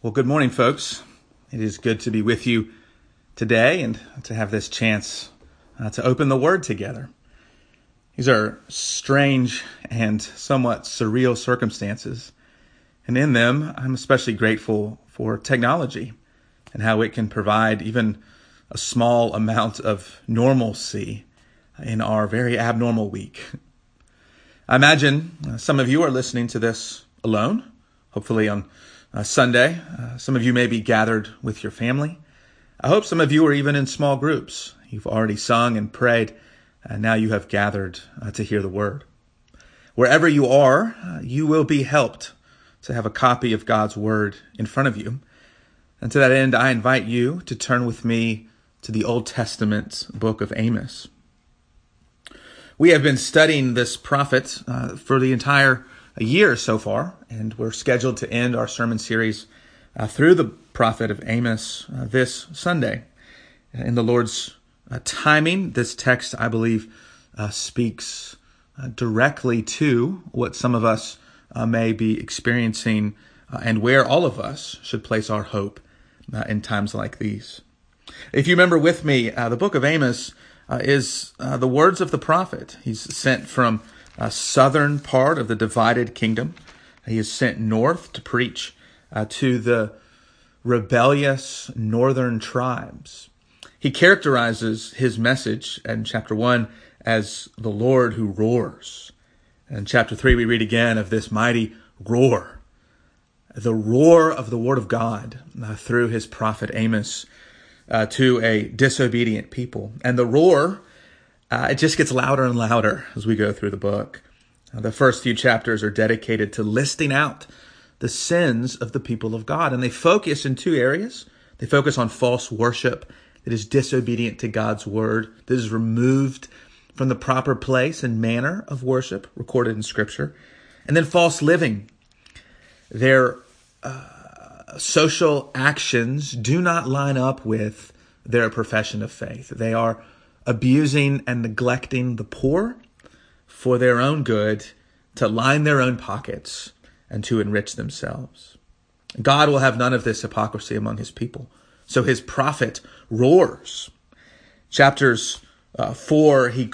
Well, good morning, folks. It is good to be with you today and to have this chance to open the Word together. These are strange and somewhat surreal circumstances, and in them, I'm especially grateful for technology and how it can provide even a small amount of normalcy in our very abnormal week. I imagine some of you are listening to this alone, hopefully on Sunday. Some of you may be gathered with your family. I hope some of you are even in small groups. You've already sung and prayed, and now you have gathered to hear the word. Wherever you are, you will be helped to have a copy of God's word in front of you. And to that end, I invite you to turn with me to the Old Testament book of Amos. We have been studying this prophet for the entire year so far, and we're scheduled to end our sermon series through the prophet of Amos this Sunday. In the Lord's timing, this text, I believe, speaks directly to what some of us may be experiencing and where all of us should place our hope in times like these. If you remember with me, the book of Amos is the words of the prophet. He's sent from a southern part of the divided kingdom. He is sent north to preach to the rebellious northern tribes. He characterizes his message in chapter 1 as the Lord who roars. In chapter 3, we read again of this mighty roar, the roar of the word of God through his prophet Amos to a disobedient people. And the roar, it just gets louder and louder as we go through the book. The first few chapters are dedicated to listing out the sins of the people of God. And they focus in two areas. They focus on false worship that is disobedient to God's word, that is removed from the proper place and manner of worship recorded in Scripture. And then false living. Their social actions do not line up with their profession of faith. They are abusing and neglecting the poor for their own good, to line their own pockets and to enrich themselves. God will have none of this hypocrisy among his people. So his prophet roars. In chapter 4, he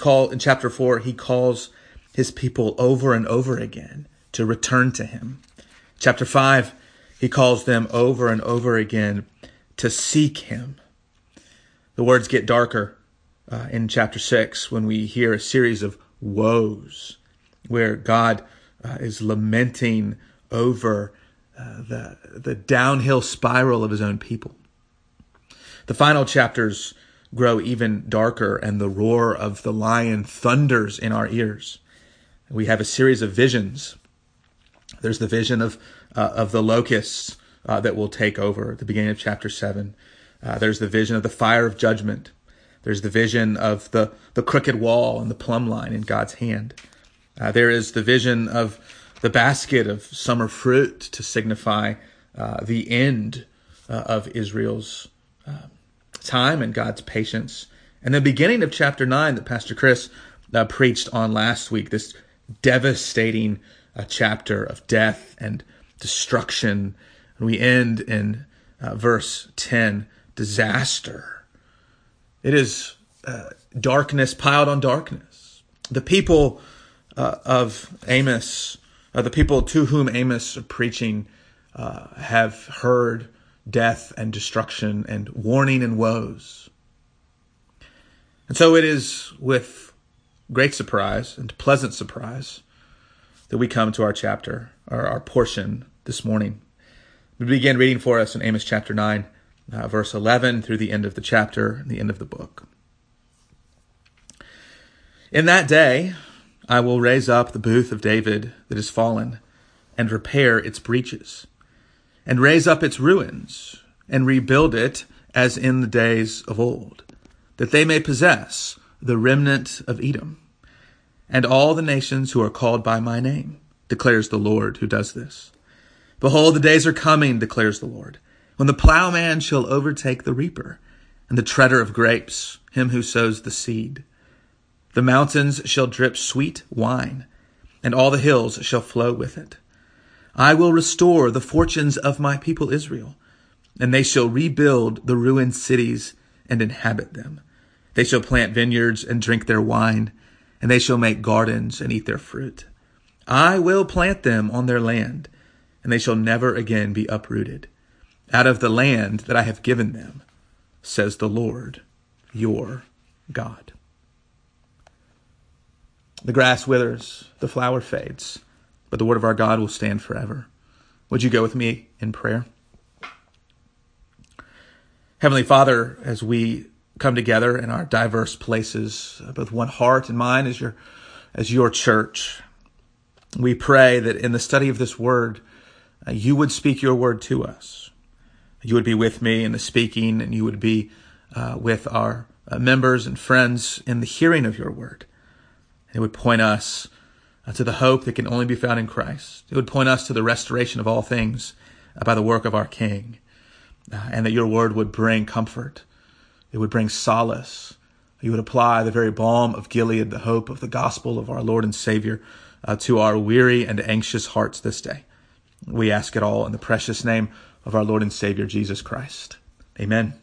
calls his people over and over again to return to him. Chapter 5, he calls them over and over again to seek him. The words get darker in chapter 6 when we hear a series of woes where God is lamenting over the downhill spiral of his own people. The final chapters grow even darker, and the roar of the lion thunders in our ears. We have a series of visions. There's the vision of the locusts that will take over at the beginning of chapter 7. There's the vision of the fire of judgment. There's the vision of the crooked wall and the plumb line in God's hand. There is the vision of the basket of summer fruit to signify the end of Israel's time and God's patience. And the beginning of chapter 9 that Pastor Chris preached on last week, this devastating chapter of death and destruction. And we end in verse 10, disaster. It is darkness piled on darkness. The people of Amos, the people to whom Amos is preaching, have heard death and destruction and warning and woes. And so it is with great surprise and pleasant surprise that we come to our chapter, or our portion this morning. We begin reading for us in Amos chapter 9, verse 11 through the end of the chapter, the end of the book. In that day, I will raise up the booth of David that is fallen, and repair its breaches, and raise up its ruins, and rebuild it as in the days of old, that they may possess the remnant of Edom, and all the nations who are called by my name, declares the Lord who does this. Behold, the days are coming, declares the Lord, when the plowman shall overtake the reaper, and the treader of grapes, him who sows the seed. The mountains shall drip sweet wine, and all the hills shall flow with it. I will restore the fortunes of my people Israel, and they shall rebuild the ruined cities and inhabit them. They shall plant vineyards and drink their wine, and they shall make gardens and eat their fruit. I will plant them on their land, and they shall never again be uprooted out of the land that I have given them, says the Lord, your God. The grass withers, the flower fades, but the word of our God will stand forever. Would you go with me in prayer? Heavenly Father, as we come together in our diverse places, both one heart and mind as your church, we pray that in the study of this word, you would speak your word to us. You would be with me in the speaking, and you would be with our members and friends in the hearing of your word. It would point us to the hope that can only be found in Christ. It would point us to the restoration of all things by the work of our King. And that your word would bring comfort. It would bring solace. You would apply the very balm of Gilead, the hope of the gospel of our Lord and Savior, to our weary and anxious hearts this day. We ask it all in the precious name of our Lord and Savior, Jesus Christ. Amen.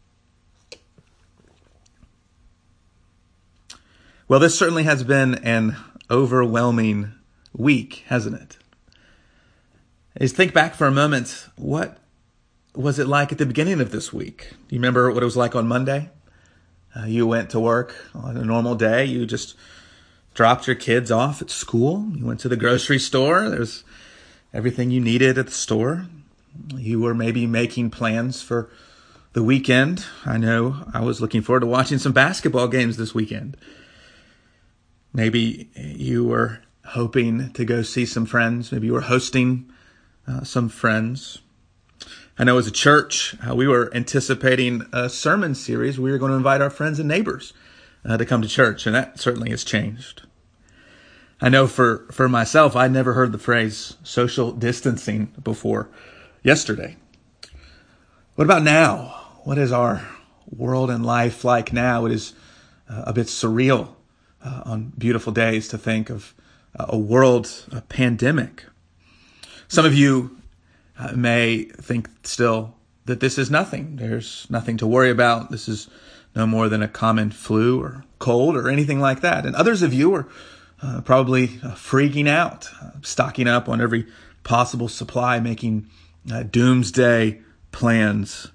Well, this certainly has been an overwhelming week, hasn't it? As think back for a moment, what was it like at the beginning of this week? Do you remember what it was like on Monday? You went to work on a normal day. You just dropped your kids off at school. You went to the grocery store. There's everything you needed at the store. You were maybe making plans for the weekend. I know I was looking forward to watching some basketball games this weekend. Maybe you were hoping to go see some friends. Maybe you were hosting some friends. I know as a church, we were anticipating a sermon series. We were going to invite our friends and neighbors to come to church, and that certainly has changed. I know for myself, I never heard the phrase social distancing before yesterday. What about now? What is our world and life like now? It is a bit surreal on beautiful days to think of a world pandemic. Some of you may think still that this is nothing. There's nothing to worry about. This is no more than a common flu or cold or anything like that. And others of you are probably freaking out, stocking up on every possible supply, making doomsday plans.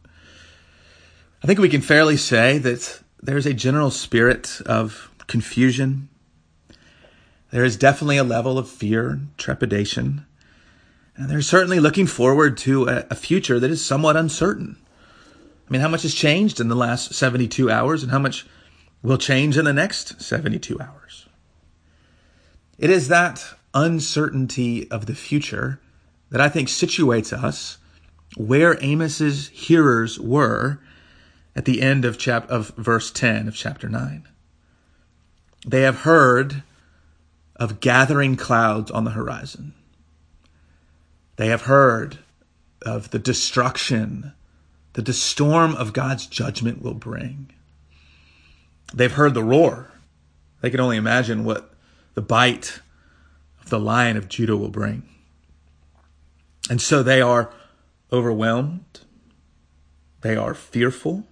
I think we can fairly say that there's a general spirit of confusion. There is definitely a level of fear and trepidation. And they're certainly looking forward to a future that is somewhat uncertain. I mean, how much has changed in the last 72 hours and how much will change in the next 72 hours? It is that uncertainty of the future that I think situates us where Amos's hearers were at the end of verse 10 of chapter 9. They have heard of gathering clouds on the horizon. They have heard of the destruction that the storm of God's judgment will bring. They've heard the roar. They can only imagine what the bite of the Lion of Judah will bring. And so they are overwhelmed. They are fearful.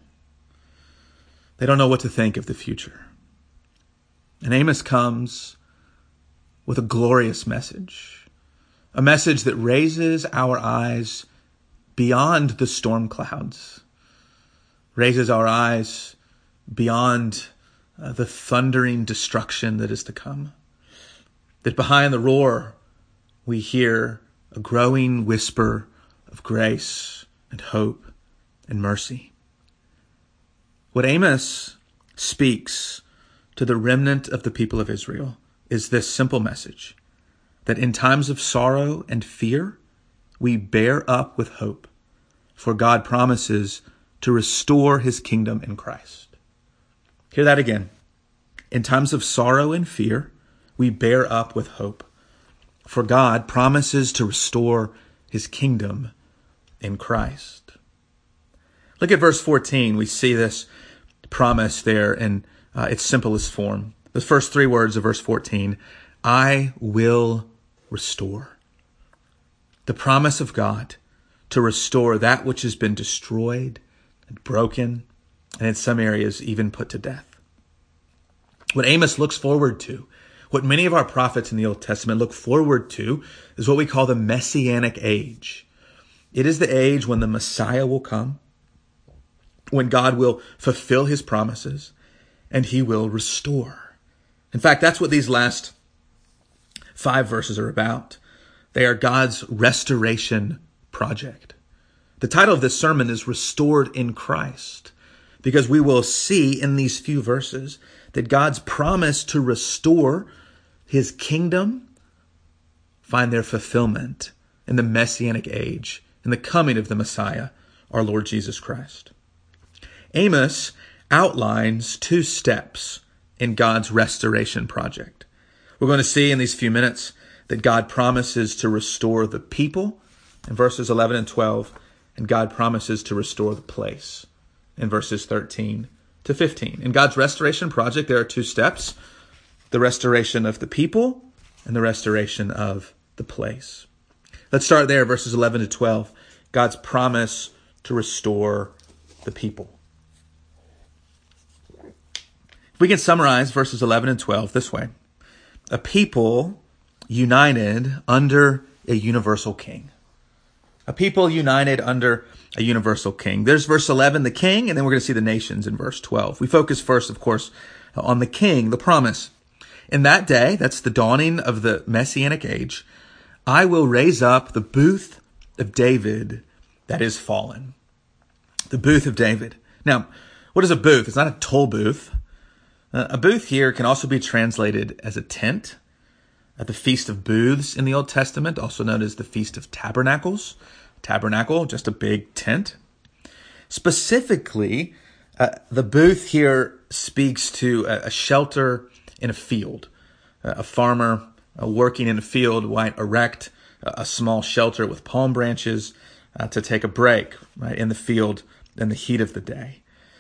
They don't know what to think of the future. And Amos comes with a glorious message. A message that raises our eyes beyond the storm clouds, raises our eyes beyond the thundering destruction that is to come. That behind the roar, we hear a growing whisper of grace and hope and mercy. What Amos speaks to the remnant of the people of Israel is this simple message: that in times of sorrow and fear, we bear up with hope, for God promises to restore his kingdom in Christ. Hear that again. In times of sorrow and fear, we bear up with hope, for God promises to restore his kingdom in Christ. Look at verse 14. We see this promise there in its simplest form. The first three words of verse 14, I will restore. The promise of God to restore that which has been destroyed and broken, and in some areas even put to death. What Amos looks forward to, what many of our prophets in the Old Testament look forward to, is what we call the Messianic age. It is the age when the Messiah will come, when God will fulfill his promises, and he will restore. In fact, that's what these last 5 verses are about. They are God's restoration project. The title of this sermon is Restored in Christ, because we will see in these few verses that God's promise to restore his kingdom find their fulfillment in the Messianic age, in the coming of the Messiah, our Lord Jesus Christ. Amos outlines 2 steps in God's restoration project. We're going to see in these few minutes that God promises to restore the people in verses 11 and 12, and God promises to restore the place in verses 13 to 15. In God's restoration project, there are 2 steps: the restoration of the people and the restoration of the place. Let's start there, verses 11 to 12, God's promise to restore the people. We can summarize verses 11 and 12 this way: a people united under a universal king. A people united under a universal king. There's verse 11, the king, and then we're going to see the nations in verse 12. We focus first, of course, on the king, the promise. In that day, that's the dawning of the Messianic age, I will raise up the booth of David that is fallen. The booth of David. Now, what is a booth? It's not a toll booth. A booth here can also be translated as a tent. At the Feast of Booths in the Old Testament, also known as the Feast of Tabernacles. Tabernacle, just a big tent. Specifically, the booth here speaks to a shelter in a field. A farmer working in a field might erect a small shelter with palm branches to take a break right in the field in the heat of the day.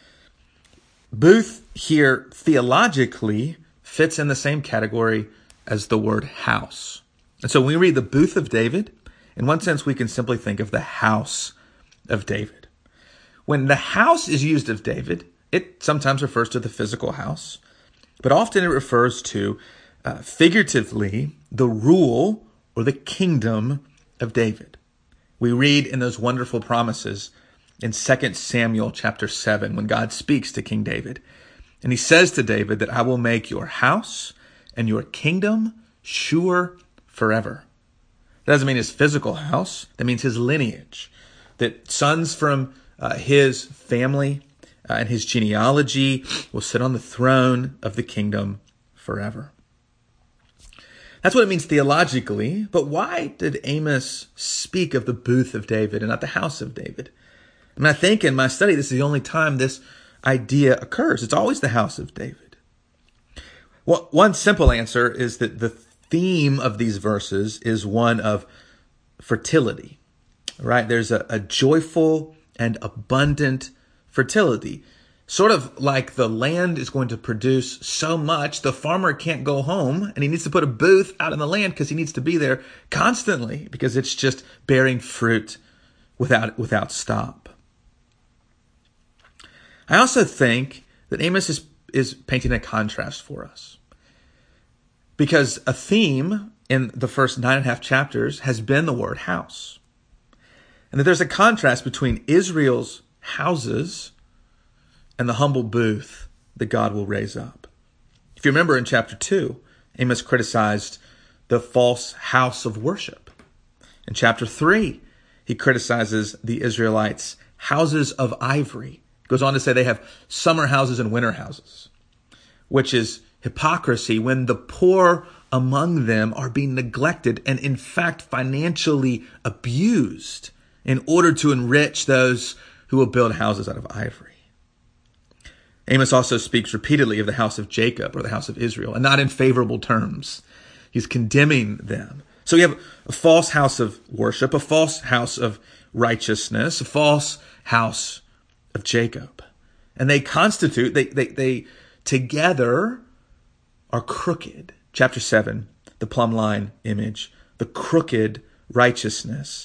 Booth here theologically fits in the same category as the word house. And so when we read the booth of David, in one sense we can simply think of the house of David. When the house is used of David, it sometimes refers to the physical house, but often it refers to, figuratively, the rule or the kingdom of David. We read in those wonderful promises in 2 Samuel chapter 7 when God speaks to King David. And he says to David that I will make your house and your kingdom sure forever. That doesn't mean his physical house. That means his lineage. That sons from his family and his genealogy will sit on the throne of the kingdom forever. That's what it means theologically. But why did Amos speak of the booth of David and not the house of David? I mean, I think in my study, this is the only time this idea occurs. It's always the house of David. Well, one simple answer is that the theme of these verses is one of fertility, right? There's a joyful and abundant fertility. Sort of like the land is going to produce so much, the farmer can't go home and he needs to put a booth out in the land because he needs to be there constantly because it's just bearing fruit without stop. I also think that Amos is painting a contrast for us. Because a theme in the first 9.5 chapters has been the word house. And that there's a contrast between Israel's houses and the humble booth that God will raise up. If you remember in chapter 2, Amos criticized the false house of worship. In chapter 3, he criticizes the Israelites' houses of ivory. He goes on to say they have summer houses and winter houses, which is hypocrisy when the poor among them are being neglected and in fact financially abused in order to enrich those who will build houses out of ivory. Amos also speaks repeatedly of the house of Jacob or the house of Israel, and not in favorable terms. He's condemning them. So you have a false house of worship, a false house of righteousness, a false house of Jacob. And they constitute, they together are crooked. Chapter 7, the plumb line image, the crooked righteousness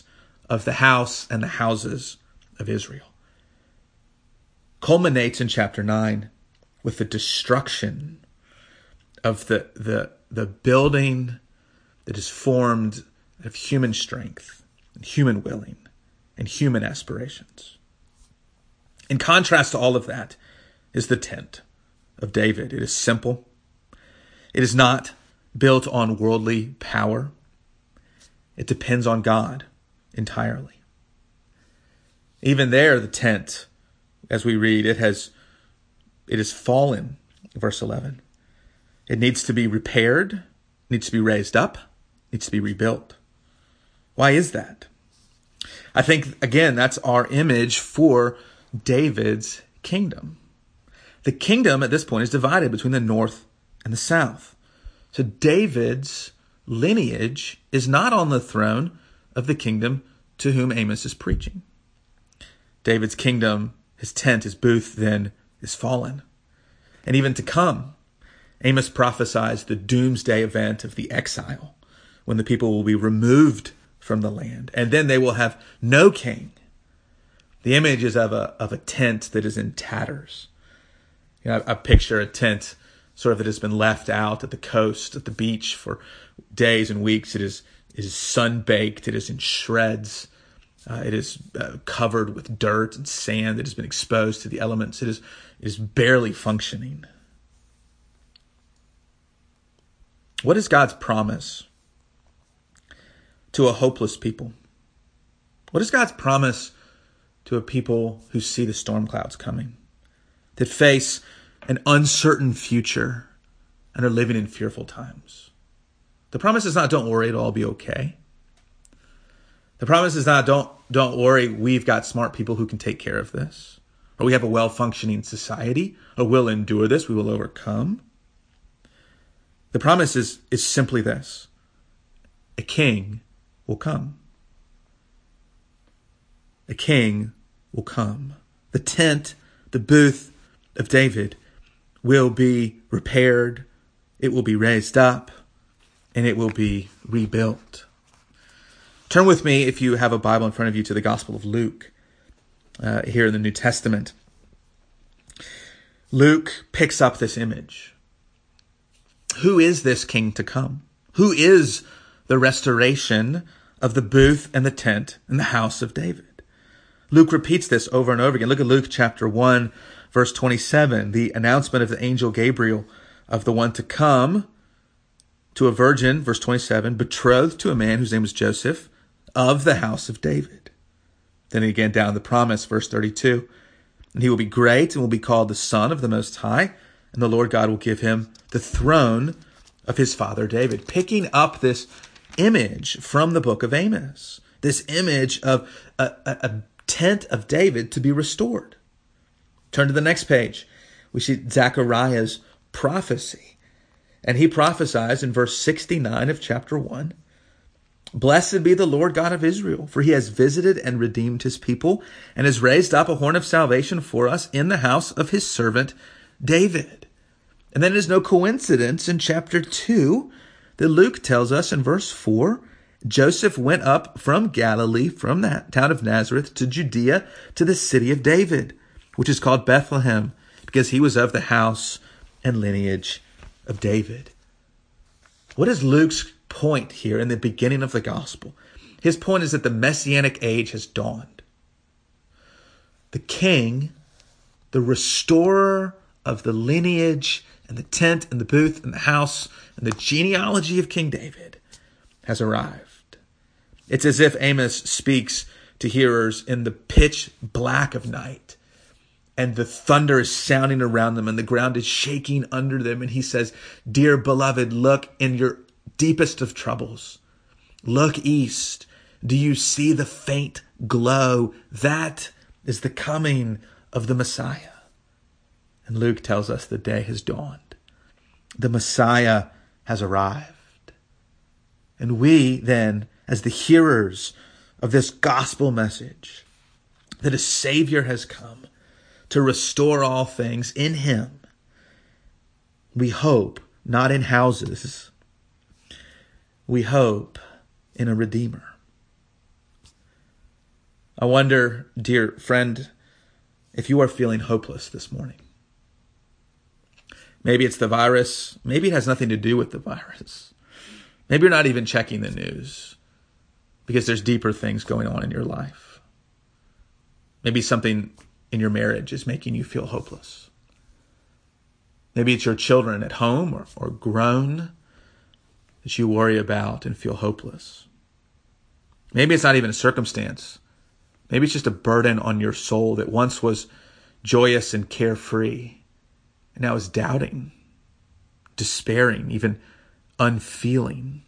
of the house and the houses of Israel. Culminates in chapter 9 with the destruction of the building that is formed of human strength and human willing and human aspirations. In contrast to all of that is the tent of David. It is simple. It is not built on worldly power. It depends on God entirely. Even there, the tent, as we read, it has fallen, verse 11. It needs to be repaired, needs to be raised up, needs to be rebuilt. Why is that? I think, again, that's our image for David's kingdom. The kingdom at this point is divided between the north and the south. So David's lineage is not on the throne of the kingdom to whom Amos is preaching. David's kingdom, his tent, his booth, then is fallen. And even to come, Amos prophesies the doomsday event of the exile, when the people will be removed from the land, and then they will have no king. The image is of a tent that is in tatters. You know, I picture a tent sort of that has been left out at the coast, at the beach for days and weeks. It is sun-baked. It is in shreds. It is covered with dirt and sand that has been exposed to the elements. It is barely functioning. What is God's promise to a hopeless people? What is God's promise to a people who see the storm clouds coming, that face an uncertain future and are living in fearful times? The promise is not, don't worry, it'll all be okay. The promise is not, don't worry, we've got smart people who can take care of this. Or we have a well-functioning society, or we'll endure this, we will overcome. The promise is simply this: a king will come. A king will come. The tent, the booth of David will be repaired, it will be raised up, and it will be rebuilt. Turn with me, if you have a Bible in front of you, to the Gospel of Luke, here in the New Testament. Luke picks up this image. Who is this king to come? Who is the restoration of the booth and the tent and the house of David? Luke repeats this over and over again. Look at Luke chapter 1, verse 27, the announcement of the angel Gabriel of the one to come to a virgin, verse 27, betrothed to a man whose name was Joseph, of the house of David. Then again down the promise, verse 32, and he will be great and will be called the Son of the Most High, and the Lord God will give him the throne of his father David. Picking up this image from the book of Amos, this image of a tent of David to be restored. Turn to the next page. We see Zechariah's prophecy. And he prophesies in verse 69 of chapter 1, "Blessed be the Lord God of Israel, for he has visited and redeemed his people, and has raised up a horn of salvation for us in the house of his servant David." And then it is no coincidence in chapter 2 that Luke tells us in verse 4, Joseph went up from Galilee, from the town of Nazareth, to Judea, to the city of David, which is called Bethlehem, because he was of the house and lineage of David. What is Luke's point here in the beginning of the gospel? His point is that the messianic age has dawned. The king, the restorer of the lineage and the tent and the booth and the house and the genealogy of King David, has arrived. It's as if Amos speaks to hearers in the pitch black of night, and the thunder is sounding around them and the ground is shaking under them. And he says, "Dear beloved, look in your deepest of troubles. Look east. Do you see the faint glow? That is the coming of the Messiah." And Luke tells us the day has dawned. The Messiah has arrived. And we then, as the hearers of this gospel message, that a Savior has come to restore all things in him, we hope not in houses. We hope in a Redeemer. I wonder, dear friend, if you are feeling hopeless this morning. Maybe it's the virus. Maybe it has nothing to do with the virus. Maybe you're not even checking the news because there's deeper things going on in your life. Maybe something in your marriage is making you feel hopeless. Maybe it's your children at home or grown that you worry about and feel hopeless. Maybe it's not even a circumstance. Maybe it's just a burden on your soul that once was joyous and carefree and now is doubting, despairing, even unfeeling.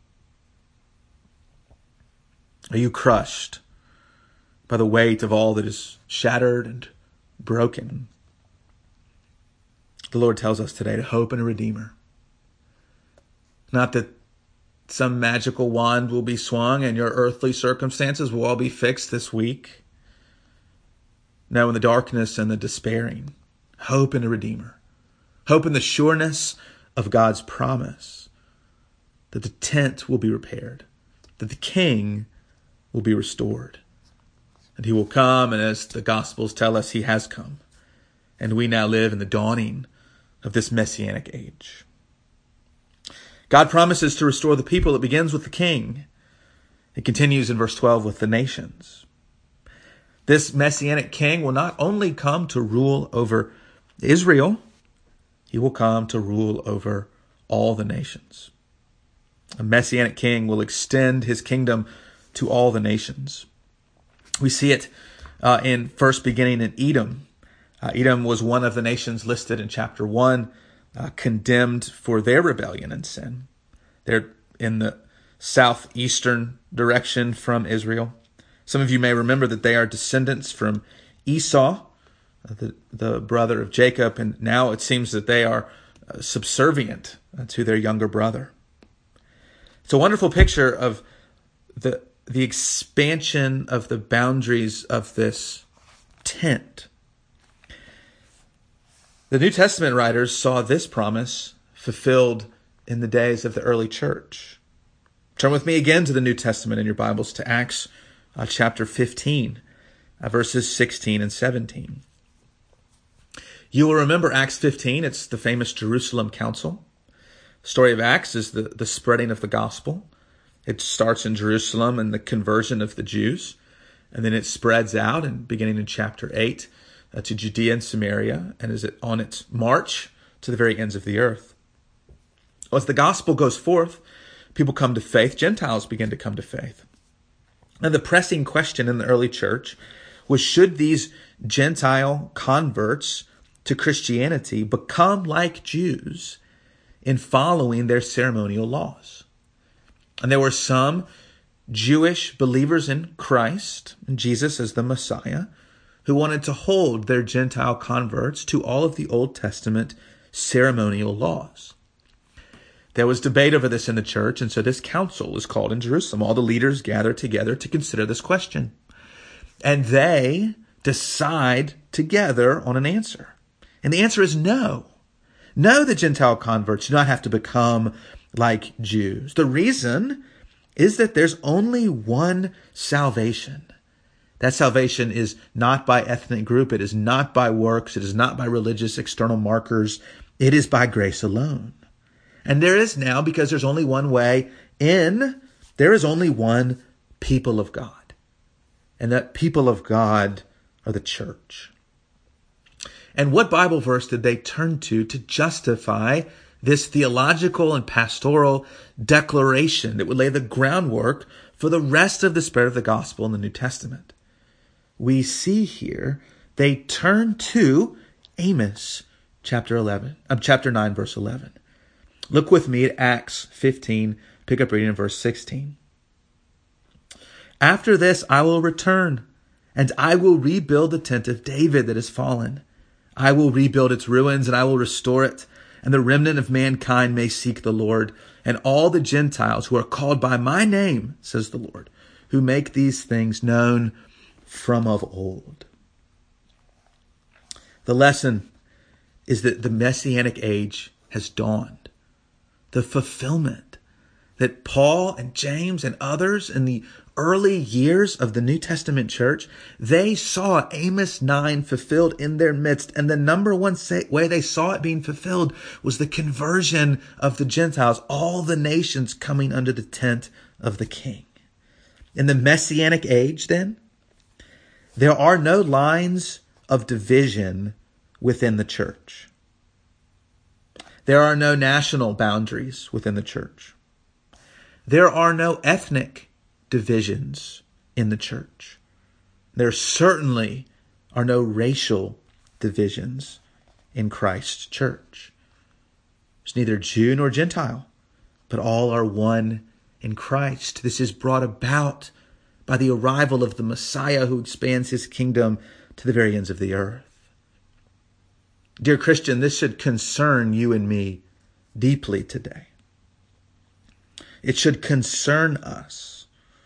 Are you crushed by the weight of all that is shattered and broken? The Lord tells us today to hope in a Redeemer. Not that some magical wand will be swung and your earthly circumstances will all be fixed this week. No, in the darkness and the despairing, hope in a Redeemer. Hope in the sureness of God's promise that the tent will be repaired, that the King will be restored, and he will come, and as the Gospels tell us, he has come. And we now live in the dawning of this Messianic age. God promises to restore the people. It begins with the King. It continues in verse 12 with the nations. This Messianic King will not only come to rule over Israel, he will come to rule over all the nations. A Messianic King will extend his kingdom to all the nations. We see it in first beginning in Edom. Edom was one of the nations listed in chapter 1, condemned for their rebellion and sin. They're in the southeastern direction from Israel. Some of you may remember that they are descendants from Esau, the brother of Jacob, and now it seems that they are subservient to their younger brother. It's a wonderful picture of the expansion of the boundaries of this tent. The New Testament writers saw this promise fulfilled in the days of the early church. Turn with me again to the New Testament in your Bibles to Acts chapter 15, verses 16 and 17. You will remember Acts 15. It's the famous Jerusalem Council. The story of Acts is the spreading of the gospel. It starts in Jerusalem and the conversion of the Jews, and then it spreads out, and beginning in chapter 8, to Judea and Samaria, and is on its march to the very ends of the earth. As the gospel goes forth, people come to faith. Gentiles begin to come to faith. And the pressing question in the early church was, should these Gentile converts to Christianity become like Jews in following their ceremonial laws? And there were some Jewish believers in Christ, and Jesus as the Messiah, who wanted to hold their Gentile converts to all of the Old Testament ceremonial laws. There was debate over this in the church, and so this council is called in Jerusalem. All the leaders gather together to consider this question. And they decide together on an answer. And the answer is no. No, the Gentile converts do not have to become like Jews. The reason is that there's only one salvation. That salvation is not by ethnic group. It is not by works. It is not by religious external markers. It is by grace alone. And there is now, because there's only one way in, there is only one people of God. And that people of God are the church. And what Bible verse did they turn to justify this theological and pastoral declaration that would lay the groundwork for the rest of the spread of the gospel in the New Testament? We see here they turn to Amos chapter 9, verse 11. Look with me at Acts 15, pick up reading in verse 16. After this I will return, and I will rebuild the tent of David that has fallen. I will rebuild its ruins, and I will restore it, and the remnant of mankind may seek the Lord, and all the Gentiles who are called by my name, says the Lord, who make these things known from of old. The lesson is that the Messianic age has dawned. The fulfillment that Paul and James and others in the early years of the New Testament church, they saw Amos 9 fulfilled in their midst. And the number one way they saw it being fulfilled was the conversion of the Gentiles, all the nations coming under the tent of the king. In the Messianic age, then, there are no lines of division within the church. There are no national boundaries within the church. There are no ethnic divisions in the church. There certainly are no racial divisions in Christ's church. There's neither Jew nor Gentile, but all are one in Christ. This is brought about by the arrival of the Messiah who expands his kingdom to the very ends of the earth. Dear Christian, this should concern you and me deeply today. It should concern us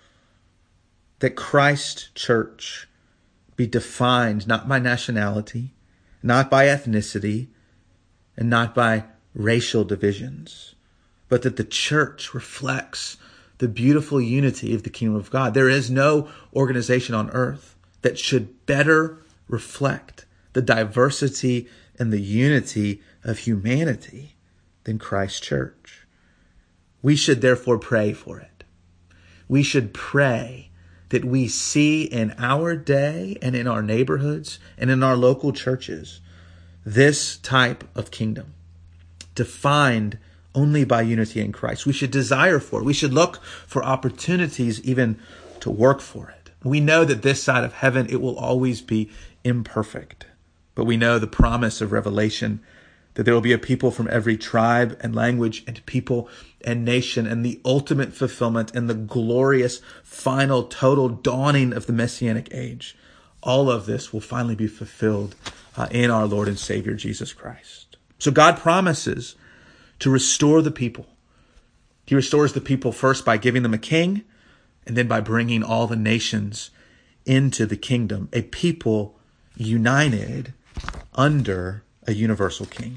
that Christ's church be defined not by nationality, not by ethnicity, and not by racial divisions, but that the church reflects the beautiful unity of the kingdom of God. There is no organization on earth that should better reflect the diversity and the unity of humanity than Christ's church. We should therefore pray for it. We should pray that we see in our day and in our neighborhoods and in our local churches this type of kingdom defined only by unity in Christ. We should desire for it. We should look for opportunities even to work for it. We know that this side of heaven, it will always be imperfect. But we know the promise of Revelation that there will be a people from every tribe and language and people and nation, and the ultimate fulfillment and the glorious final total dawning of the Messianic age. All of this will finally be fulfilled in our Lord and Savior Jesus Christ. So God promises to restore the people. He restores the people first by giving them a king, and then by bringing all the nations into the kingdom, a people united under a universal king.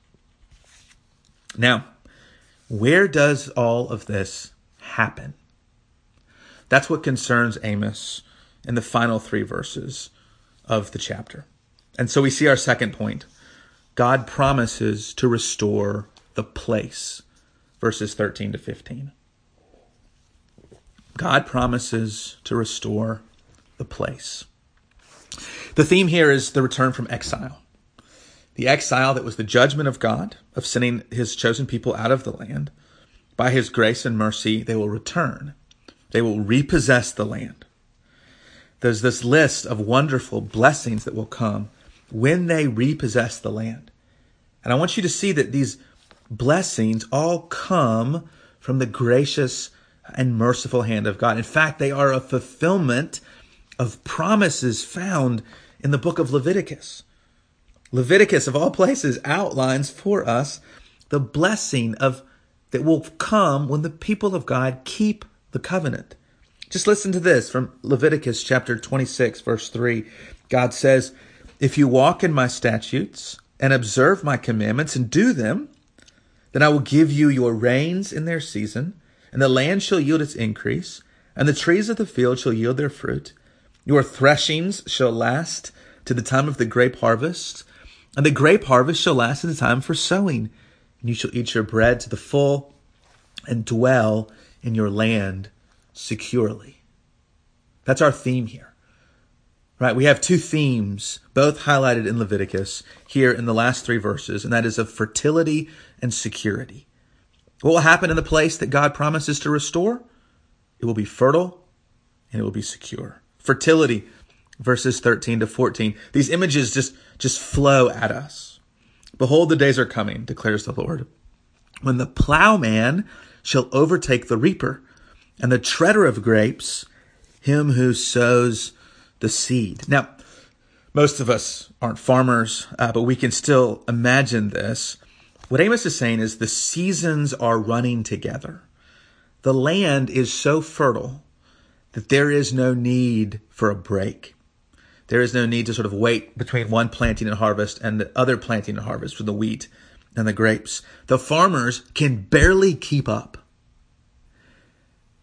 Now, where does all of this happen? That's what concerns Amos in the final 3 verses of the chapter. And so we see our second point. God promises to restore the place, verses 13 to 15. God promises to restore the place. The theme here is the return from exile. The exile that was the judgment of God, of sending his chosen people out of the land. By his grace and mercy, they will return. They will repossess the land. There's this list of wonderful blessings that will come when they repossess the land. And I want you to see that these blessings all come from the gracious and merciful hand of God. In fact, they are a fulfillment of promises found in the book of Leviticus. Leviticus, of all places, outlines for us the blessing that will come when the people of God keep the covenant. Just listen to this from Leviticus chapter 26, verse 3. God says, "If you walk in my statutes and observe my commandments and do them, then I will give you your rains in their season, and the land shall yield its increase, and the trees of the field shall yield their fruit. Your threshings shall last to the time of the grape harvest, and the grape harvest shall last to the time for sowing. And you shall eat your bread to the full and dwell in your land securely." That's our theme here, right? We have 2 themes, both highlighted in Leviticus here in the last 3 verses, and that is of fertility and security. What will happen in the place that God promises to restore? It will be fertile and it will be secure. Fertility, verses 13 to 14. These images just flow at us. "Behold, the days are coming, declares the Lord, when the plowman shall overtake the reaper, and the treader of grapes, him who sows the seed." Now, most of us aren't farmers, but we can still imagine this. What Amos is saying is the seasons are running together. The land is so fertile that there is no need for a break. There is no need to sort of wait between one planting and harvest and the other planting and harvest for the wheat and the grapes. The farmers can barely keep up.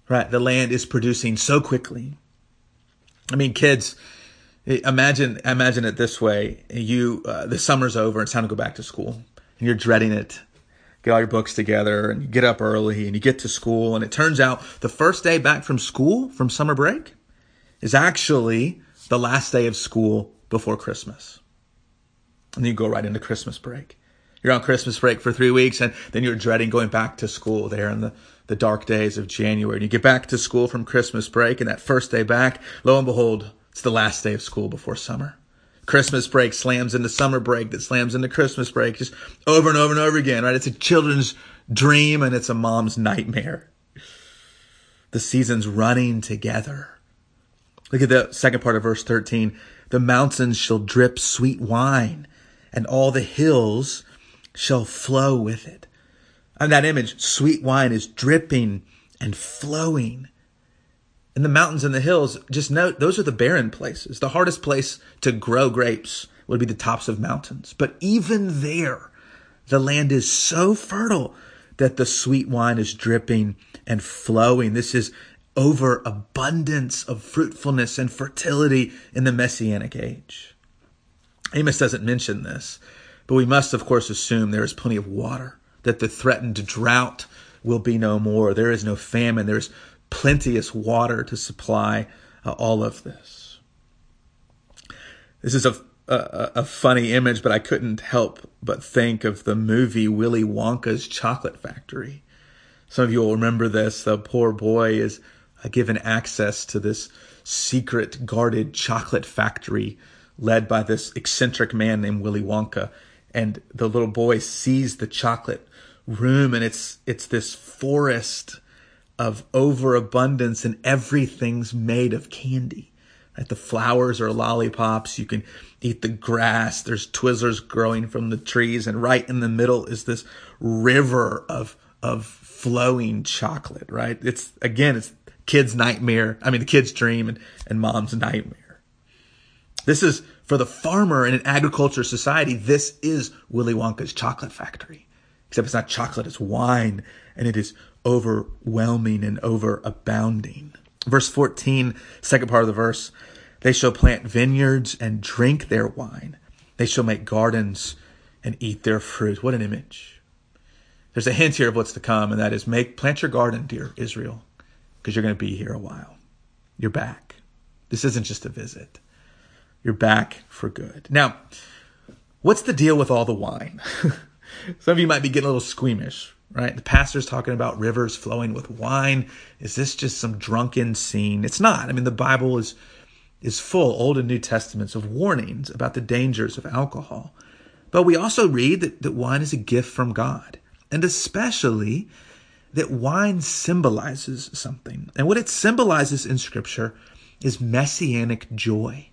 right? The land is producing so quickly. I mean, kids, imagine it this way. The summer's over, it's time to go back to school, and you're dreading it. Get all your books together, and you get up early, and you get to school, and it turns out the first day back from school, from summer break, is actually the last day of school before Christmas. And then you go right into Christmas break. You're on Christmas break for 3 weeks, and then you're dreading going back to school there in the dark days of January. And you get back to school from Christmas break, and that first day back, lo and behold, it's the last day of school before summer. Christmas break slams into summer break that slams into Christmas break, just over and over and over again, right? It's a children's dream, and it's a mom's nightmare. The seasons running together. Look at the second part of verse 13. The mountains shall drip sweet wine, and all the hills shall flow with it. And that image, sweet wine is dripping and flowing. And the mountains and the hills, just note, those are the barren places. The hardest place to grow grapes would be the tops of mountains. But even there, the land is so fertile that the sweet wine is dripping and flowing. This is overabundance of fruitfulness and fertility in the Messianic age. Amos doesn't mention this, but we must, of course, assume there is plenty of water, that the threatened drought will be no more. There is no famine. There is plenteous water to supply all of this. This is a funny image, but I couldn't help but think of the movie Willy Wonka's Chocolate Factory. Some of you will remember this. The poor boy is given access to this secret guarded chocolate factory led by this eccentric man named Willy Wonka. And the little boy sees the chocolate room, and it's this forest of overabundance, and everything's made of candy. Right? The flowers are lollipops. You can eat the grass. There's Twizzlers growing from the trees, and right in the middle is this river of flowing chocolate. Right? It's kid's nightmare. I mean, the kid's dream and mom's nightmare. This is, for the farmer in an agriculture society, this is Willy Wonka's chocolate factory. Except it's not chocolate, it's wine, and it is overwhelming and overabounding. Verse 14, second part of the verse, they shall plant vineyards and drink their wine. They shall make gardens and eat their fruit. What an image. There's a hint here of what's to come, and that is plant your garden, dear Israel, because you're going to be here a while. You're back. This isn't just a visit. You're back for good. Now, what's the deal with all the wine? Some of you might be getting a little squeamish, right? The pastor's talking about rivers flowing with wine. Is this just some drunken scene? It's not. I mean, the Bible is full, Old and New Testaments, of warnings about the dangers of alcohol. But we also read that wine is a gift from God, and especially that wine symbolizes something. And what it symbolizes in Scripture is messianic joy.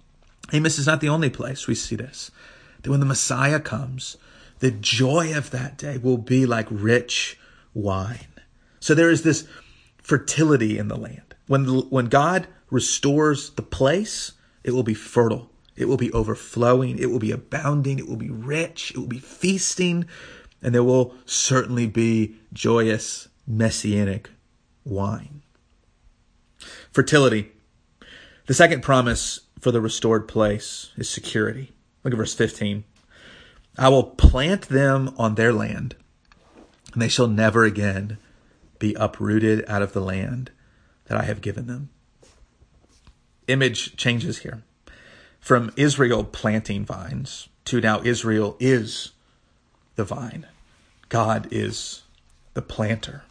Amos is not the only place we see this. That when the Messiah comes, the joy of that day will be like rich wine. So there is this fertility in the land. When God restores the place, it will be fertile. It will be overflowing. It will be abounding. It will be rich. It will be feasting. And there will certainly be joyous messianic wine. Fertility. The second promise for the restored place is security. Look at verse 15. I will plant them on their land, and they shall never again be uprooted out of the land that I have given them. Image changes here. From Israel planting vines to now Israel is the vine. God is the planter.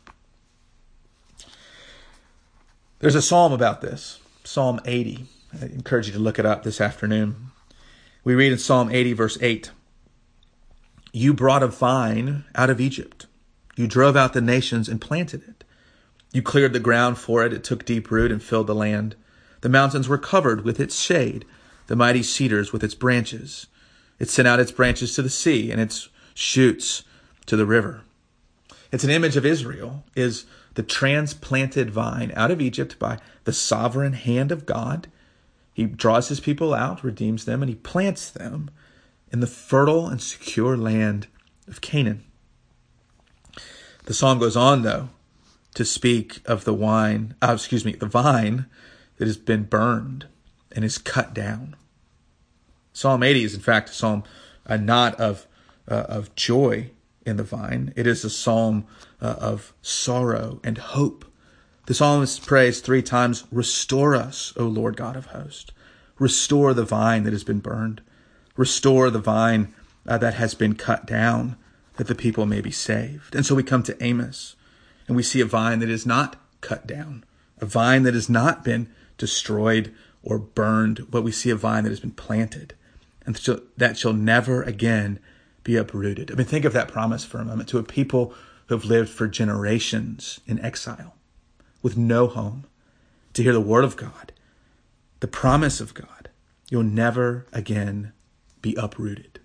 There's a psalm about this, Psalm 80. I encourage you to look it up this afternoon. We read in Psalm 80, verse 8, you brought a vine out of Egypt. You drove out the nations and planted it. You cleared the ground for it. It took deep root and filled the land. The mountains were covered with its shade, the mighty cedars with its branches. It sent out its branches to the sea and its shoots to the river. It's an image of Israel, is the transplanted vine out of Egypt by the sovereign hand of God. He draws his people out, redeems them, and he plants them in the fertile and secure land of Canaan. The psalm goes on, though, to speak of the vine that has been burned and is cut down. Psalm 80 is in fact a psalm not of joy in the vine. It is a psalm of sorrow and hope. The psalmist prays 3 times, "Restore us, O Lord God of hosts. Restore the vine that has been burned. Restore the vine that has been cut down, that the people may be saved." And so we come to Amos, and we see a vine that is not cut down, a vine that has not been destroyed or burned, but we see a vine that has been planted, and that shall never again be uprooted. I mean, think of that promise for a moment to a people who have lived for generations in exile, with no home, to hear the word of God, the promise of God. You'll never again be uprooted.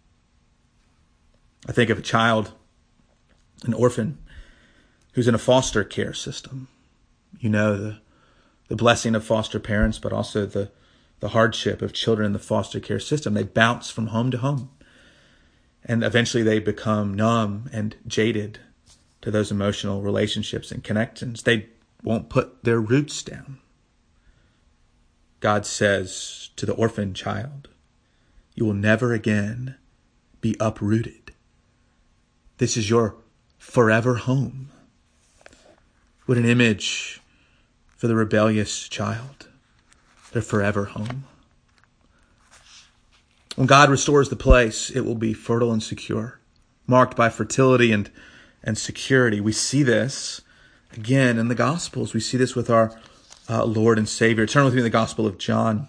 I think of a child, an orphan, who's in a foster care system. You know, the blessing of foster parents, but also the hardship of children in the foster care system. They bounce from home to home. And eventually they become numb and jaded to those emotional relationships and connections. They won't put their roots down. God says to the orphan child, "You will never again be uprooted. This is your forever home." What an image for the rebellious child, their forever home. When God restores the place, it will be fertile and secure, marked by fertility and security. We see this again in the Gospels. We see this with our Lord and Savior. Turn with me to the Gospel of John.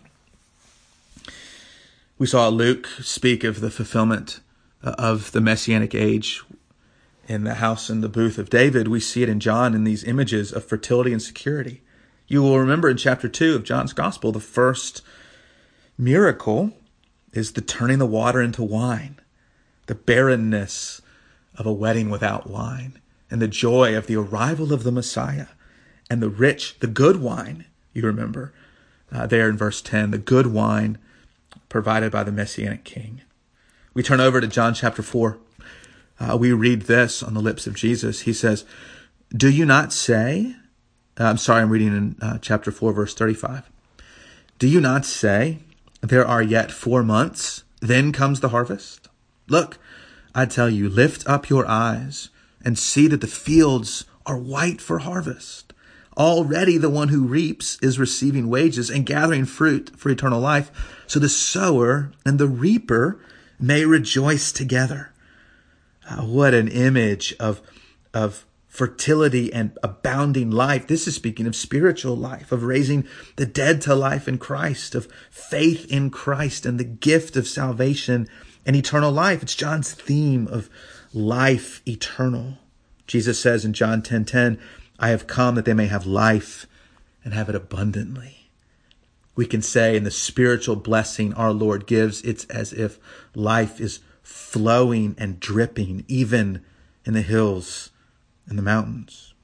We saw Luke speak of the fulfillment of the Messianic age in the house and the booth of David. We see it in John in these images of fertility and security. You will remember in chapter 2 of John's Gospel, the first miracle is the turning the water into wine, the barrenness of a wedding without wine, and the joy of the arrival of the Messiah, and the good wine, you remember, there in verse 10, the good wine provided by the Messianic King. We turn over to John chapter 4. We read this on the lips of Jesus. He says, "Do you not say," I'm reading in chapter 4, verse 35. "Do you not say, there are yet 4 months, then comes the harvest? Look, I tell you, lift up your eyes and see that the fields are white for harvest. Already the one who reaps is receiving wages and gathering fruit for eternal life, so the sower and the reaper may rejoice together." What an image of fertility and abounding life. This is speaking of spiritual life, of raising the dead to life in Christ, of faith in Christ and the gift of salvation and eternal life. It's John's theme of life eternal. Jesus says in John 10:10, "I have come that they may have life and have it abundantly." We can say in the spiritual blessing our Lord gives, it's as if life is flowing and dripping even in the hills and the mountains.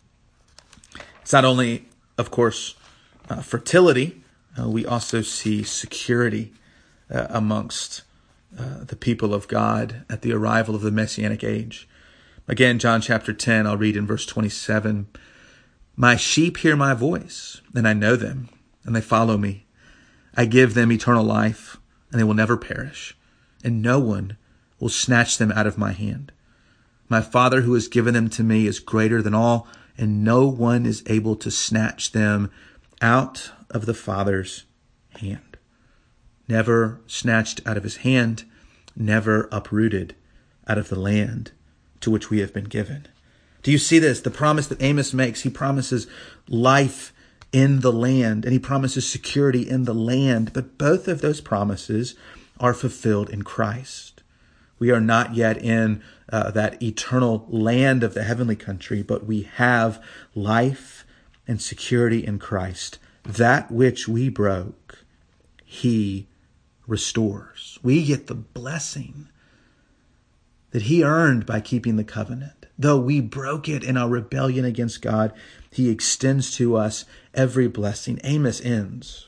It's not only, of course, fertility. We also see security amongst the people of God at the arrival of the Messianic age. Again, John chapter 10, I'll read in verse 27. "My sheep hear my voice, and I know them, and they follow me. I give them eternal life, and they will never perish, and no one will snatch them out of my hand. My Father who has given them to me is greater than all, and no one is able to snatch them out of the Father's hand." Never snatched out of his hand, never uprooted out of the land to which we have been given. Do you see this? The promise that Amos makes, he promises life in the land, and he promises security in the land, but both of those promises are fulfilled in Christ. We are not yet in that eternal land of the heavenly country, but we have life and security in Christ. That which we broke, he restores. We get the blessing that he earned by keeping the covenant. Though we broke it in our rebellion against God, he extends to us every blessing. Amos ends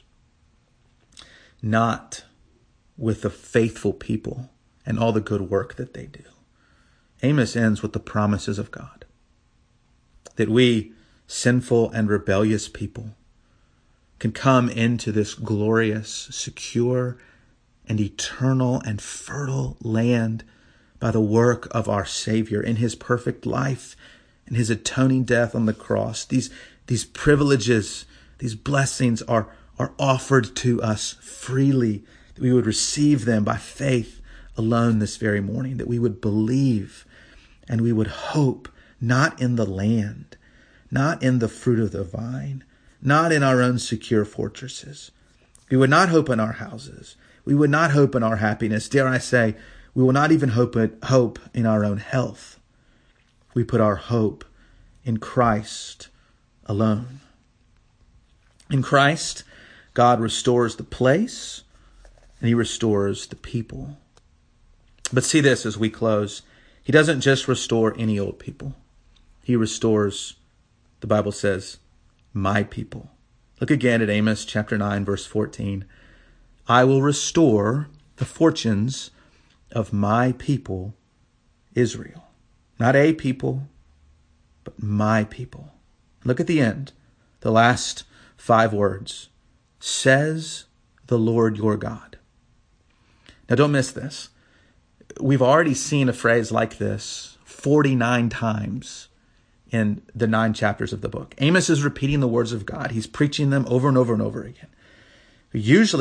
not with the faithful people and all the good work that they do. Amos ends with the promises of God. that we, sinful and rebellious people, can come into this glorious, secure, and eternal and fertile land by the work of our Savior in his perfect life and his atoning death on the cross. These privileges, these blessings are offered to us freely, that we would receive them by faith alone this very morning, that we would believe and we would hope not in the land, not in the fruit of the vine, not in our own secure fortresses. We would not hope in our houses. We would not hope in our happiness. Dare I say, we will not even hope in our own health. We put our hope in Christ alone. In Christ, God restores the place and he restores the people. But see this as we close. He doesn't just restore any old people. He restores, the Bible says, my people. Look again at Amos chapter 9, verse 14. I will restore the fortunes of my people, Israel. Not a people, but my people. Look at the end, the last 5 words. Says the Lord your God. Now don't miss this. We've already seen a phrase like this 49 times in the 9 chapters of the book. Amos is repeating the words of God. He's preaching them over and over and over again. The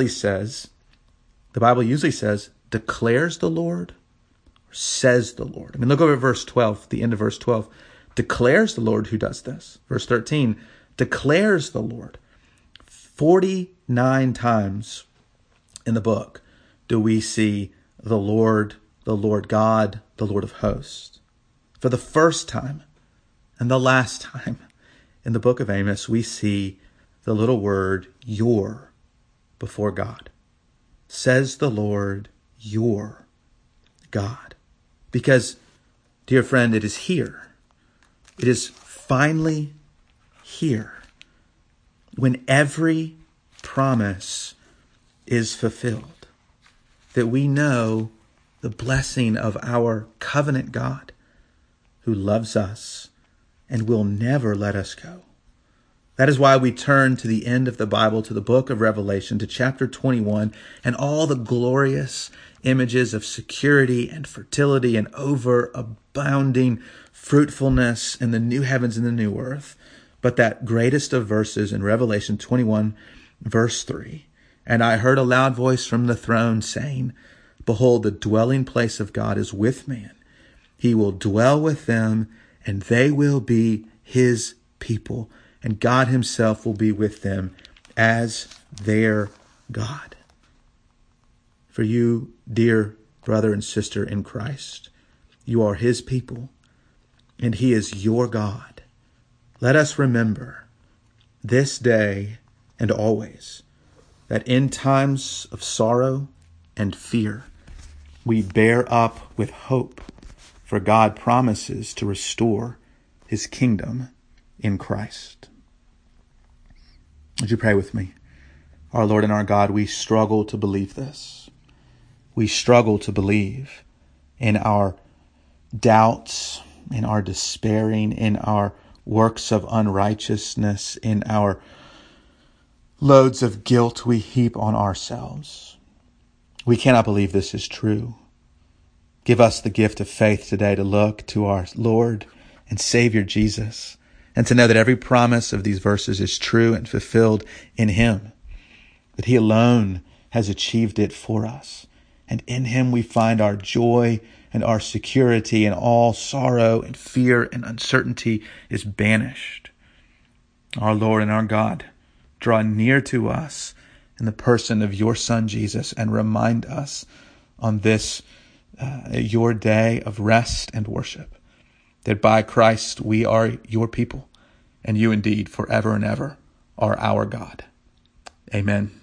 Bible usually says, declares the Lord, or says the Lord. I mean, look over at verse 12, the end of verse 12. Declares the Lord who does this. Verse 13, declares the Lord. 49 times in the book do we see the Lord God, the Lord of hosts. For the first time and the last time in the book of Amos, we see the little word your before God. Says the Lord, your God. Because, dear friend, it is here. It is finally here when every promise is fulfilled that we know the blessing of our covenant God who loves us and will never let us go. That is why we turn to the end of the Bible, to the book of Revelation, to chapter 21, and all the glorious images of security and fertility and overabounding fruitfulness in the new heavens and the new earth. But that greatest of verses in Revelation 21, verse 3, and I heard a loud voice from the throne saying, behold, the dwelling place of God is with man. He will dwell with them, and they will be his people, and God himself will be with them as their God. For you, dear brother and sister in Christ, you are his people, and he is your God. Let us remember this day and always that in times of sorrow and fear, we bear up with hope, for God promises to restore his kingdom in Christ. Would you pray with me? Our Lord and our God, we struggle to believe this. We struggle to believe in our doubts, in our despairing, in our works of unrighteousness, in our loads of guilt we heap on ourselves. We cannot believe this is true. Give us the gift of faith today to look to our Lord and Savior Jesus, and to know that every promise of these verses is true and fulfilled in him, that he alone has achieved it for us. And in him we find our joy and our security, and all sorrow and fear and uncertainty is banished. Our Lord and our God, draw near to us in the person of your Son, Jesus, and remind us on this, your day of rest and worship, that by Christ we are your people, and you indeed forever and ever are our God. Amen.